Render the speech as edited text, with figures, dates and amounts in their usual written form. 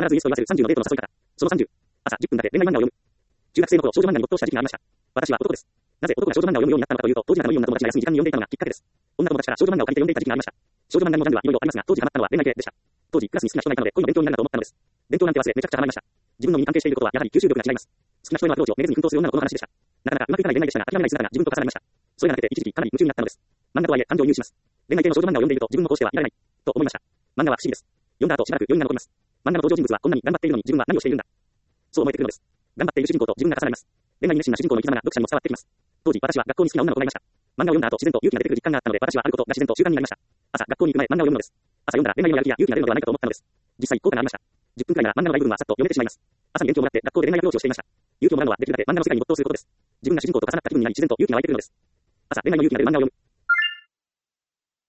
ずイエスと言わせる30のデートの誘い方。その30、朝10分だけ恋愛漫画を読む。中学生の頃少女漫画に没頭した時期がありました。私は男です。なぜ男が少女漫画を読むようになったのかというと、当時仲のいい女友達が休み時間に読んでいたのがきっかけです。女友達から少女漫画を借りて読んでいた時期がありました。少女漫画のジャンルはいろいろありますが、当時ハマったのは恋愛系でした。当時クラスに好きな人がいたので恋の勉強になるなと思ったのです。勉強なんて忘れめちゃくちゃハマりました。自分の身に関係していることはやはり吸収力が違います。好きな人へのアプローチをめげずに奮闘する女の子の話でした。なかなかうまくいかない恋愛でしたが、諦めない姿が自分と重なりました。それがなくて一時期かなり夢中になったのです。漫画とはいえ感情を入手します。恋愛系の少女漫画を読んでいると自分もこうしてはいられないと思いました。漫画は不思議です。読んだ後しばらく余韻が残ります。漫画の登場人物はこんなに頑張っているのに自分は何をしているんだ。そう思えてくるのです。頑張っている主人公と自分が重なります。恋愛に熱心な主人公の生き様が読者にも伝わってきます。当時私は学校に好きな女の子がいました。漫画を読んだ後自然と勇気が出てくる実感があったので、私はあることが自然と習慣になりました。朝学校に行く前漫画を読むのです。朝読んだら恋愛のやる気や勇気が出るのではないかと思ったのです。実際効果がありました。10分くらいなら漫画の大部分はさっと読めてしまいます。朝に元気をもらって学校で恋愛アプローチをしていました。勇気をもらうのはできるだけ漫画の世界に没頭することです。自分が主人公と重なった気分になり自然と勇気が湧いてくるのです。朝恋愛の勇気が出る漫画を読む。